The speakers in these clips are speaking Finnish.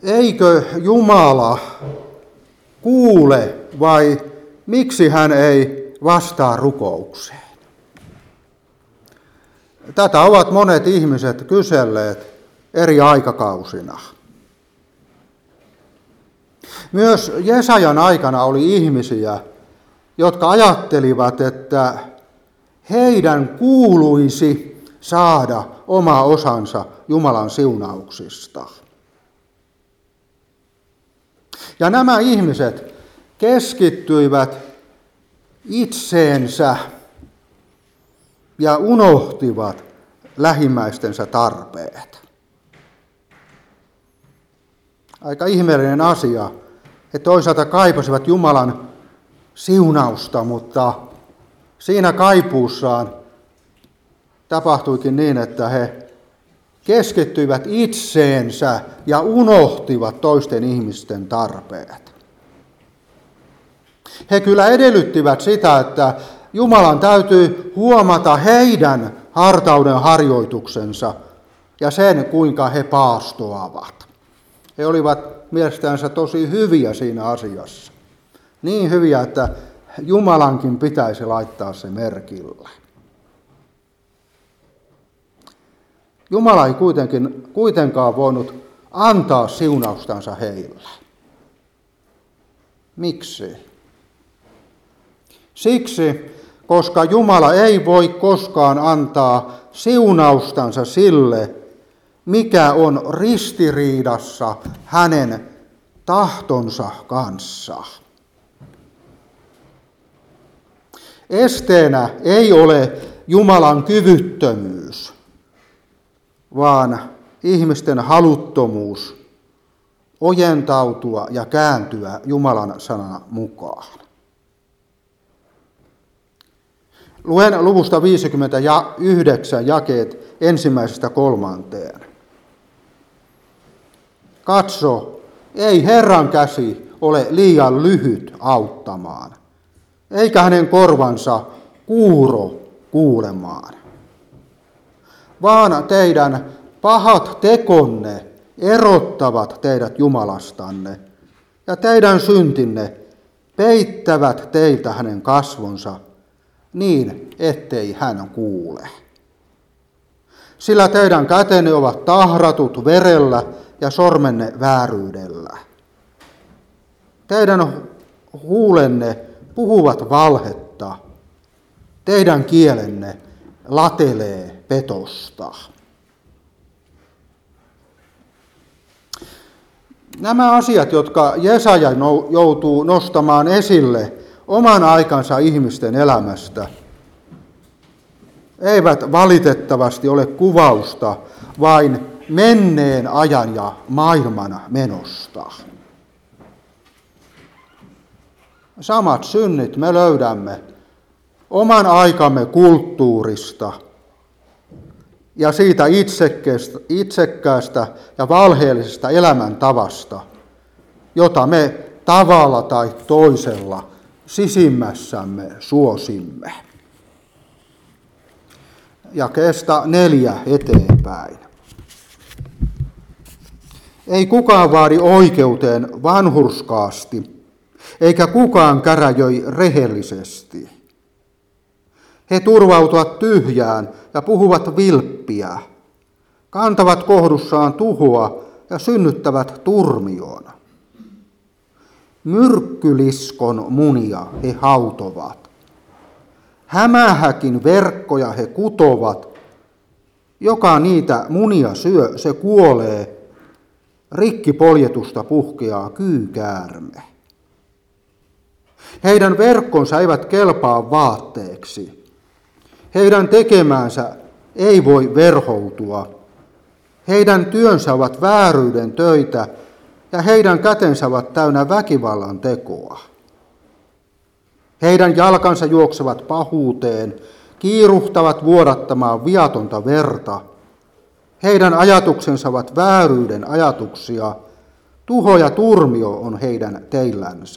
Eikö Jumala kuule vai miksi hän ei vastaa rukoukseen? Tätä ovat monet ihmiset kyselleet eri aikakausina. Myös Jesajan aikana oli ihmisiä, jotka ajattelivat, että heidän kuuluisi saada oma osansa Jumalan siunauksista. Ja nämä ihmiset keskittyivät itseensä ja unohtivat lähimmäistensä tarpeet. Aika ihmeellinen asia. He toisaalta kaipasivat Jumalan siunausta, mutta siinä kaipuussaan tapahtuikin niin, että he keskittyivät itseensä ja unohtivat toisten ihmisten tarpeet. He kyllä edellyttivät sitä, että Jumalan täytyy huomata heidän hartauden harjoituksensa ja sen, kuinka he paastoavat. He olivat mielestänsä tosi hyviä siinä asiassa. Niin hyviä, että Jumalankin pitäisi laittaa se merkille. Jumala ei kuitenkaan voinut antaa siunaustansa heille. Miksi? Siksi, koska Jumala ei voi koskaan antaa siunaustansa sille, mikä on ristiriidassa hänen tahtonsa kanssa. Esteenä ei ole Jumalan kyvyttömyys, vaan ihmisten haluttomuus ojentautua ja kääntyä Jumalan sanan mukaan. Luen luvusta 59 jakeet 1–3. Katso, ei Herran käsi ole liian lyhyt auttamaan, eikä hänen korvansa kuuro kuulemaan. Vaan teidän pahat tekonne erottavat teidät Jumalastanne, ja teidän syntinne peittävät teiltä hänen kasvonsa, niin ettei hän kuule. Sillä teidän kätenne ovat tahratut verellä ja sormenne vääryydellä. Teidän huulenne puhuvat valhetta, teidän kielenne latelee petosta. Nämä asiat, jotka Jesaja joutuu nostamaan esille oman aikansa ihmisten elämästä, eivät valitettavasti ole kuvausta vain menneen ajan ja maailman menosta. Samat synnit me löydämme oman aikamme kulttuurista ja siitä itsekkäästä ja valheellisesta elämäntavasta, jota me tavalla tai toisella sisimmässämme suosimme. Jakeesta 4 eteenpäin. Ei kukaan vaadi oikeuteen vanhurskaasti, eikä kukaan käräjöi rehellisesti. He turvautuvat tyhjään ja puhuvat vilppiä, kantavat kohdussaan tuhoa ja synnyttävät turmion. Myrkkyliskon munia he hautovat. Hämähäkin verkkoja he kutovat. Joka niitä munia syö, se kuolee. Rikki poljetusta puhkeaa kyykäärme. Heidän verkkonsa eivät kelpaa vaatteeksi. Heidän tekemäänsä ei voi verhoutua. Heidän työnsä ovat vääryyden töitä ja heidän kätensä ovat täynnä väkivallan tekoa. Heidän jalkansa juoksevat pahuuteen, kiiruhtavat vuodattamaan viatonta verta. Heidän ajatuksensa ovat vääryyden ajatuksia, tuho ja turmio on heidän teillänsä.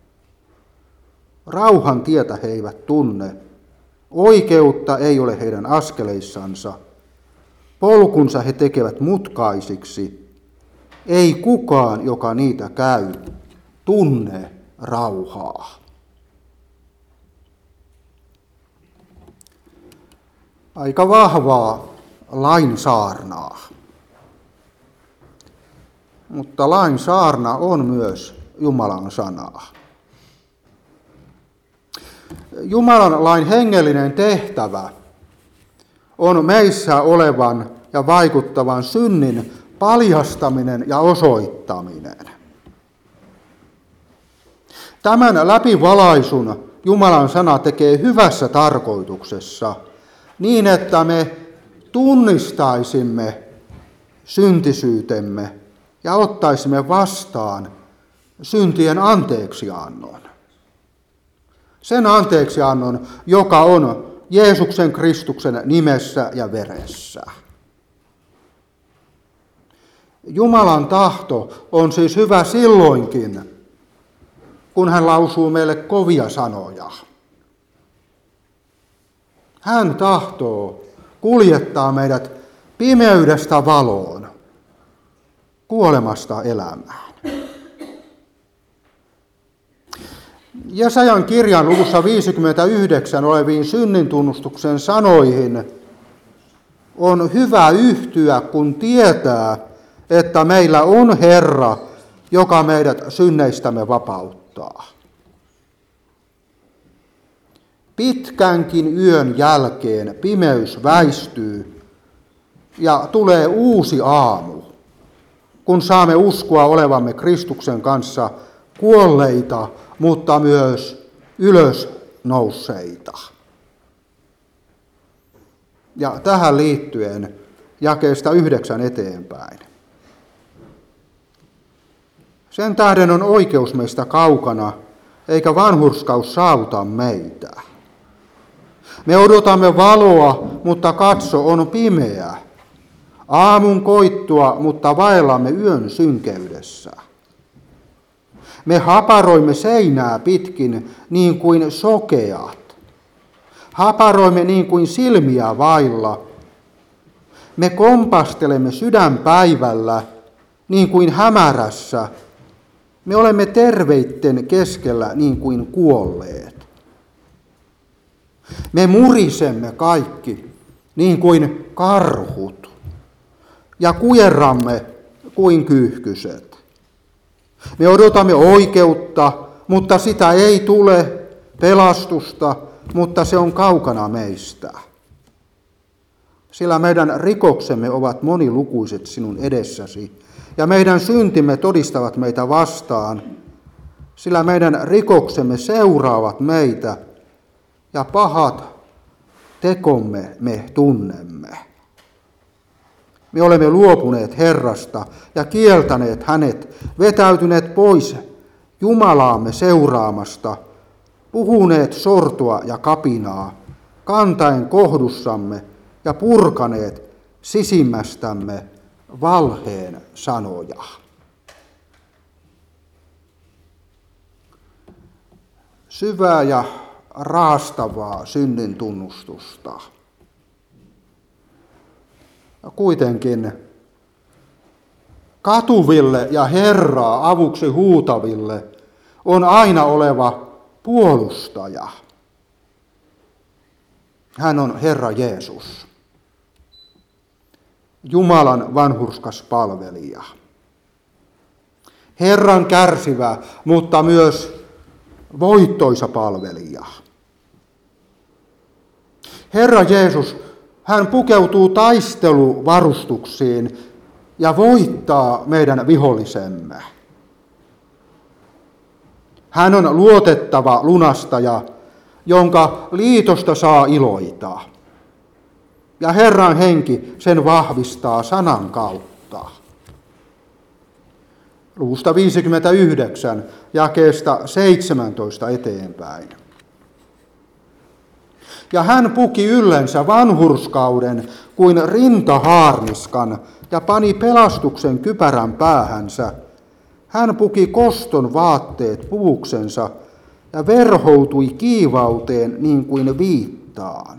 Rauhan tietä he eivät tunne, oikeutta ei ole heidän askeleissansa, polkunsa he tekevät mutkaisiksi, Ei kukaan, joka niitä käy, tunne rauhaa. Aika vahvaa lainsaarnaa. Mutta lainsaarna on myös Jumalan sanaa. Jumalan lain hengellinen tehtävä on meissä olevan ja vaikuttavan synnin paljastaminen ja osoittaminen. Tämän läpivalaisun Jumalan sana tekee hyvässä tarkoituksessa niin, että me tunnistaisimme syntisyytemme ja ottaisimme vastaan syntien anteeksiannon. Sen anteeksiannon, joka on Jeesuksen Kristuksen nimessä ja veressä. Jumalan tahto on siis hyvä silloinkin, kun hän lausuu meille kovia sanoja. Hän tahtoo kuljettaa meidät pimeydestä valoon, kuolemasta elämään. Jesajan kirjan luvussa 59 oleviin synnintunnustuksen sanoihin on hyvä yhtyä, kun tietää, että meillä on Herra, joka meidät synneistämme vapauttaa. Pitkänkin yön jälkeen pimeys väistyy ja tulee uusi aamu, kun saamme uskoa olevamme Kristuksen kanssa kuolleita, mutta myös ylösnousseita. Ja tähän liittyen jakeesta 9 eteenpäin. Sen tähden on oikeus meistä kaukana, eikä vanhurskaus saavuta meitä. Me odotamme valoa, mutta katso, on pimeä. Aamun koittua, mutta vaellamme yön synkeydessä. Me haparoimme seinää pitkin niin kuin sokeat. Haparoimme niin kuin silmiä vailla. Me kompastelemme sydänpäivällä niin kuin hämärässä. Me olemme terveitten keskellä niin kuin kuolleet. Me murisemme kaikki niin kuin karhut ja kujerramme kuin kyyhkyset. Me odotamme oikeutta, mutta sitä ei tule, pelastusta, mutta se on kaukana meistä. Sillä meidän rikoksemme ovat monilukuiset sinun edessäsi, ja meidän syntimme todistavat meitä vastaan, sillä meidän rikoksemme seuraavat meitä, ja pahat tekomme me tunnemme. Me olemme luopuneet Herrasta ja kieltäneet hänet, vetäytyneet pois Jumalaamme seuraamasta, puhuneet sortoa ja kapinaa, kantaen kohdussamme ja purkaneet sisimmästämme valheen sanoja. Syvää ja raastavaa synnin tunnustusta. Ja kuitenkin katuville ja Herraa avuksi huutaville on aina oleva puolustaja. Hän on Herra Jeesus, Jumalan vanhurskas palvelija. Herran kärsivä, mutta myös voittoisa palvelija. Herra Jeesus, hän pukeutuu taisteluvarustuksiin ja voittaa meidän vihollisemme. Hän on luotettava lunastaja, jonka liitosta saa iloita. Ja Herran henki sen vahvistaa sanan kautta. Luvusta 59, jakeesta 17 eteenpäin. Ja hän puki yllensä vanhurskauden kuin rintahaarniskan ja pani pelastuksen kypärän päähänsä. Hän puki koston vaatteet puvuksensa ja verhoutui kiivauteen niin kuin viittaan.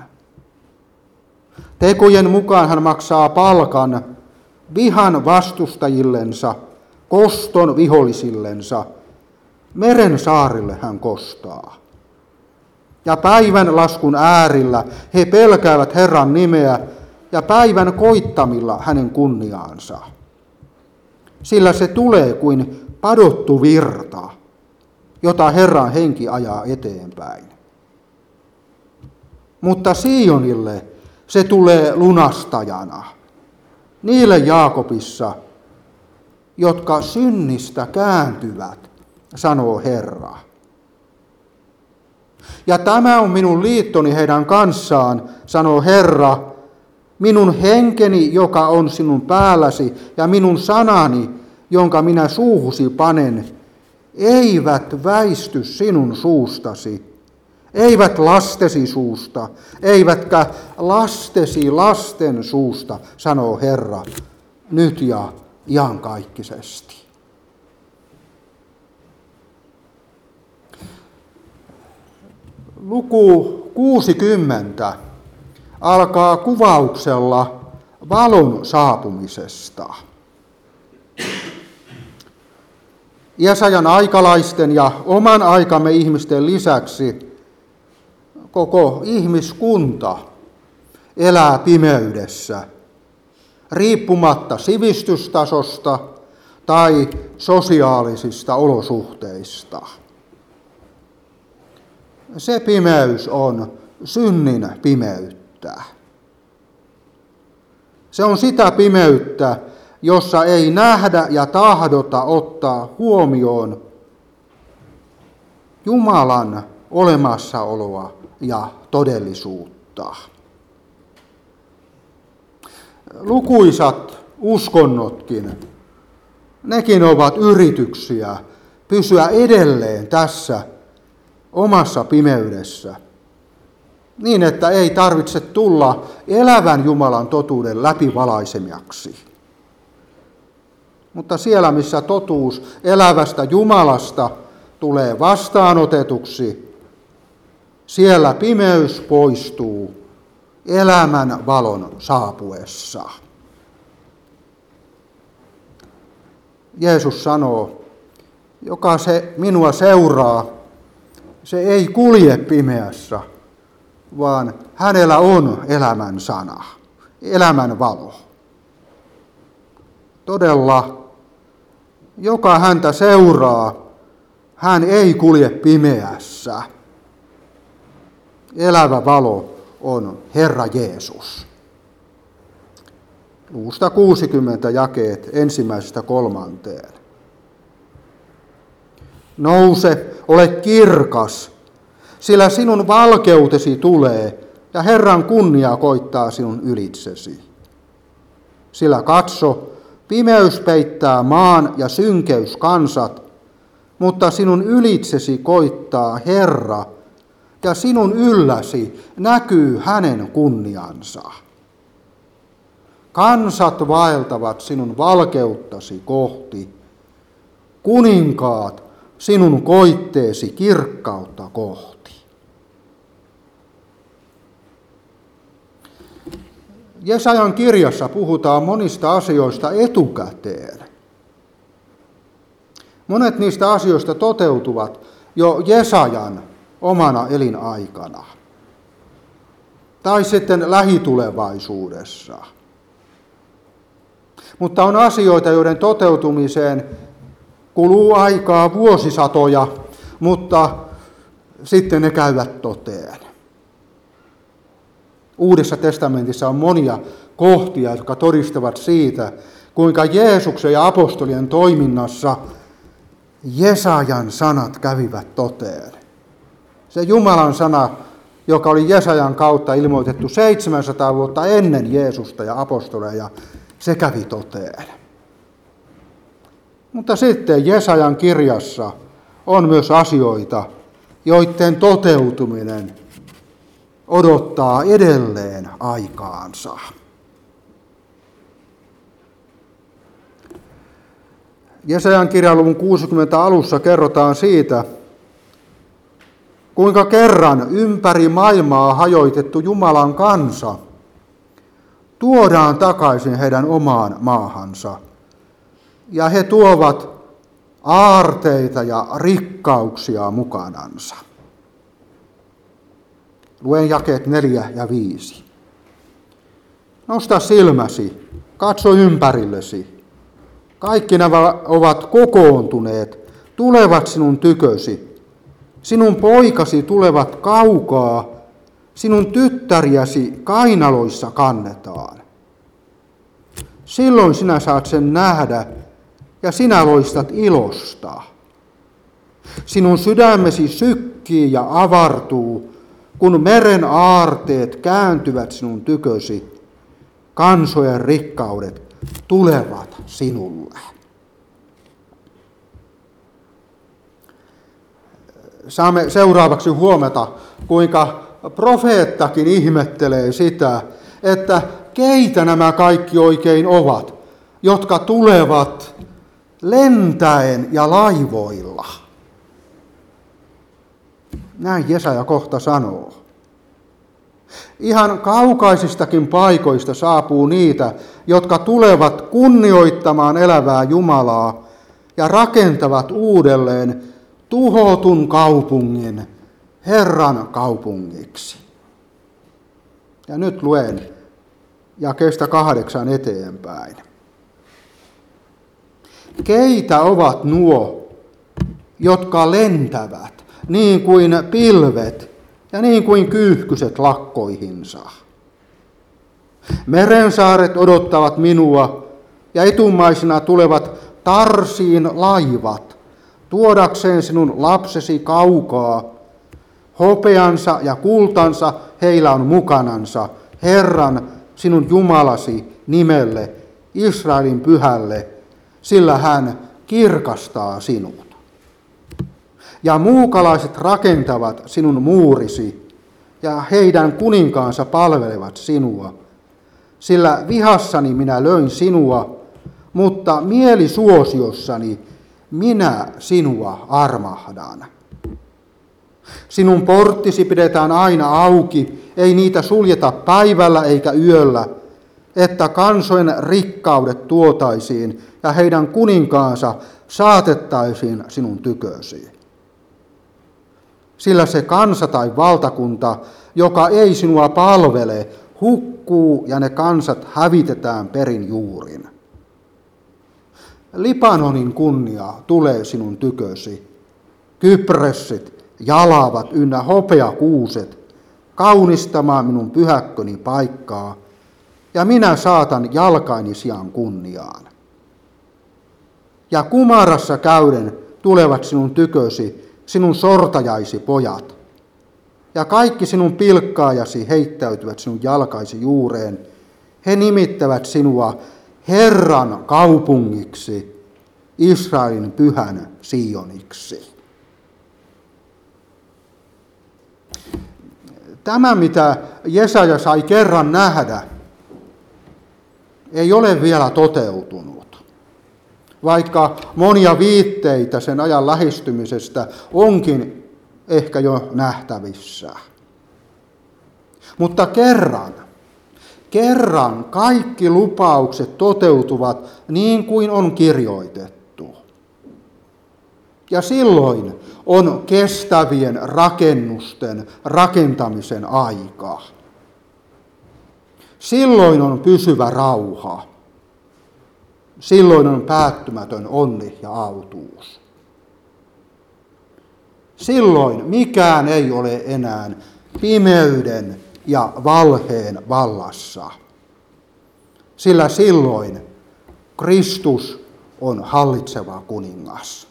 Tekojen mukaan hän maksaa palkan vihan vastustajillensa koston vihollisillensa. Meren saarille hän kostaa. Ja päivän laskun äärillä he pelkäävät Herran nimeä ja päivän koittamilla hänen kunniaansa. Sillä se tulee kuin padottu virta, jota Herran henki ajaa eteenpäin. Mutta Sionille se tulee lunastajana, niille Jaakobissa, jotka synnistä kääntyvät, sanoo Herra. Ja tämä on minun liittoni heidän kanssaan, sanoo Herra, minun henkeni, joka on sinun päälläsi, ja minun sanani, jonka minä suuhusi panen, eivät väisty sinun suustasi, eivät lastesi suusta, eivätkä lastesi lasten suusta, sanoo Herra, nyt ja iankaikkisesti. Luku 60 alkaa kuvauksella valon saapumisesta. Jesajan aikalaisten ja oman aikamme ihmisten lisäksi koko ihmiskunta elää pimeydessä, riippumatta sivistystasosta tai sosiaalisista olosuhteista. Se pimeys on synnin pimeyttä. Se on sitä pimeyttä, jossa ei nähdä ja tahdota ottaa huomioon Jumalan olemassaoloa ja todellisuutta. Lukuisat uskonnotkin, nekin ovat yrityksiä pysyä edelleen tässä omassa pimeydessä, niin että ei tarvitse tulla elävän Jumalan totuuden läpivalaisemiaksi. Mutta siellä, missä totuus elävästä Jumalasta tulee vastaanotetuksi, siellä pimeys poistuu elämän valon saapuessa. Jeesus sanoo, joka se minua seuraa, se ei kulje pimeässä, vaan hänellä on elämän sana, elämän valo. Todella, joka häntä seuraa, hän ei kulje pimeässä. Elävä valo on Herra Jeesus. Luvusta 60 jakeet 1–3. Nouse, ole kirkas, sillä sinun valkeutesi tulee ja Herran kunnia koittaa sinun ylitsesi. Sillä katso, pimeys peittää maan ja synkeys kansat, mutta sinun ylitsesi koittaa Herra ja sinun ylläsi näkyy hänen kunniansa. Kansat vaeltavat sinun valkeuttasi kohti, kuninkaat sinun koitteesi kirkkautta kohti. Jesajan kirjassa puhutaan monista asioista etukäteen. Monet niistä asioista toteutuvat jo Jesajan omana elinaikana tai sitten lähitulevaisuudessa. Mutta on asioita, joiden toteutumiseen kuluu aikaa vuosisatoja, mutta sitten ne käyvät toteen. Uudessa testamentissa on monia kohtia, jotka todistavat siitä, kuinka Jeesuksen ja apostolien toiminnassa Jesajan sanat kävivät toteen. Se Jumalan sana, joka oli Jesajan kautta ilmoitettu 700 vuotta ennen Jeesusta ja apostoleja, se kävi toteen. Mutta sitten Jesajan kirjassa on myös asioita, joiden toteutuminen odottaa edelleen aikaansa. Jesajan kirjan luvun 60 alussa kerrotaan siitä, kuinka kerran ympäri maailmaa hajoitettu Jumalan kansa tuodaan takaisin heidän omaan maahansa, ja he tuovat aarteita ja rikkauksia mukanansa. Luen jakeet 4 ja 5. Nosta silmäsi, katso ympärillesi. Kaikki nämä ovat kokoontuneet, tulevat sinun tykösi. Sinun poikasi tulevat kaukaa, sinun tyttäriäsi kainaloissa kannetaan. Silloin sinä saat sen nähdä ja sinä loistat ilosta. Sinun sydämesi sykkii ja avartuu, kun meren aarteet kääntyvät sinun tykösi. Kansojen rikkaudet tulevat sinulle. Saamme seuraavaksi huomata, kuinka profeettakin ihmettelee sitä, että keitä nämä kaikki oikein ovat, jotka tulevat lentäen ja laivoilla. Näin Jesaja kohta sanoo. Ihan kaukaisistakin paikoista saapuu niitä, jotka tulevat kunnioittamaan elävää Jumalaa ja rakentavat uudelleen tuhotun kaupungin Herran kaupungiksi. Ja nyt luen jakeesta 8 eteenpäin. Keitä ovat nuo, jotka lentävät niin kuin pilvet ja niin kuin kyyhkyset lakkoihinsa? Merensaaret odottavat minua ja etumaisina tulevat Tarsiin laivat, tuodakseen sinun lapsesi kaukaa. Hopeansa ja kultansa heillä on mukanansa, Herran, sinun Jumalasi nimelle, Israelin pyhälle, sillä hän kirkastaa sinut. Ja muukalaiset rakentavat sinun muurisi, ja heidän kuninkaansa palvelevat sinua. Sillä vihassani minä löin sinua, mutta mielisuosiossani minä sinua armahdan. Sinun porttisi pidetään aina auki, ei niitä suljeta päivällä eikä yöllä, että kansojen rikkaudet tuotaisiin ja heidän kuninkaansa saatettaisiin sinun tykösi. Sillä se kansa tai valtakunta, joka ei sinua palvele, hukkuu ja ne kansat hävitetään perin juurin. Libanonin kunnia tulee sinun tykösi, kypressit, jalavat ynnä hopeakuuset, kaunistamaan minun pyhäkköni paikkaa, ja minä saatan jalkaini sijaan kunniaan. Ja kumarassa käyden tulevat sinun tykösi, sinun sortajaisi pojat, ja kaikki sinun pilkkaajasi heittäytyvät sinun jalkaisi juureen. He nimittävät sinua Herran kaupungiksi, Israelin pyhän Sioniksi. Tämä, mitä Jesaja sai kerran nähdä, ei ole vielä toteutunut, vaikka monia viitteitä sen ajan lähestymisestä onkin ehkä jo nähtävissä. Mutta kerran kaikki lupaukset toteutuvat niin kuin on kirjoitettu. Ja silloin on kestävien rakennusten rakentamisen aika. Silloin on pysyvä rauha. Silloin on päättymätön onni ja autuus. Silloin mikään ei ole enää pimeyden ja valheen vallassa. Sillä silloin Kristus on hallitseva kuningas.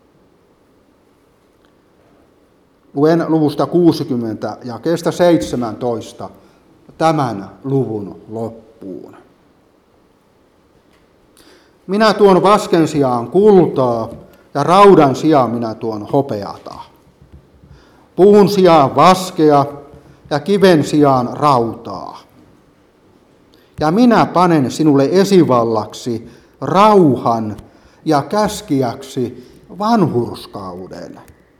Luen luvusta 60 jakeesta 17 tämän luvun loppuun. Minä tuon vasken sijaan kultaa ja raudan sijaan minä tuon hopeata. Puun sijaan vaskea ja kiven sijaan rautaa. Ja minä panen sinulle esivallaksi rauhan ja käskijäksi vanhurskauden.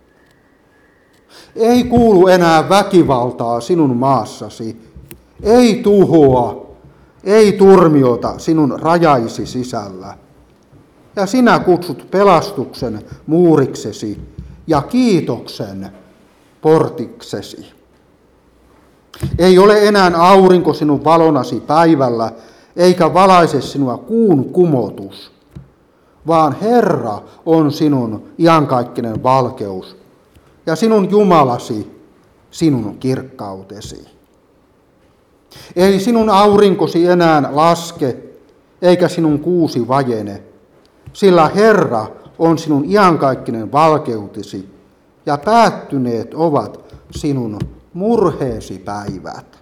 Ei kuulu enää väkivaltaa sinun maassasi, ei tuhoa, ei turmiota sinun rajaisi sisällä. ja sinä kutsut pelastuksen muuriksesi ja kiitoksen portiksesi. Ei ole enää aurinko sinun valonasi päivällä, eikä valaise sinua kuun kumotus, vaan Herra on sinun iankaikkinen valkeus ja sinun Jumalasi, sinun kirkkautesi. Ei sinun aurinkosi enää laske, eikä sinun kuusi vajene, sillä Herra on sinun iankaikkinen valkeutesi, ja päättyneet ovat sinun murheesi päivät.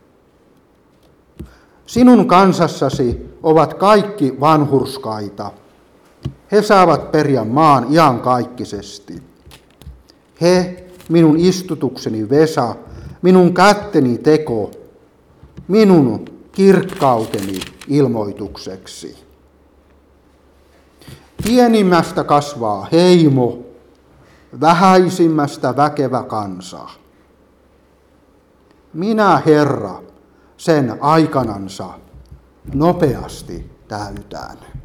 Sinun kansassasi ovat kaikki vanhurskaita. He saavat periä maan iankaikkisesti. He, minun istutukseni vesa, minun kätteni teko, minun kirkkauteni ilmoitukseksi. Pienimmästä kasvaa heimo, vähäisimmästä väkevä kansa. Minä, Herra, sen aikanansa nopeasti täytän.